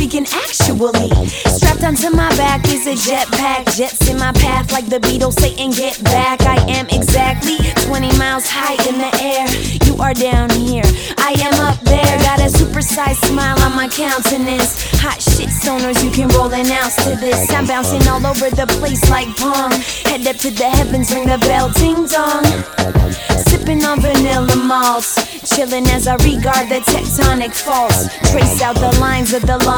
speaking actually. Strapped onto my back is a jetpack. Jets in my path like the Beatles saying get back. I am exactly 20 miles high in the air. You are down here, I am up there. Got a supersized smile on my countenance. Hot shit stoners, you can roll an ounce to this. I'm bouncing all over the place like Pong. Head up to the heavens, ring the bell, ding dong. Sipping on vanilla malts, chilling as I regard the tectonic faults. Trace out the lines of the long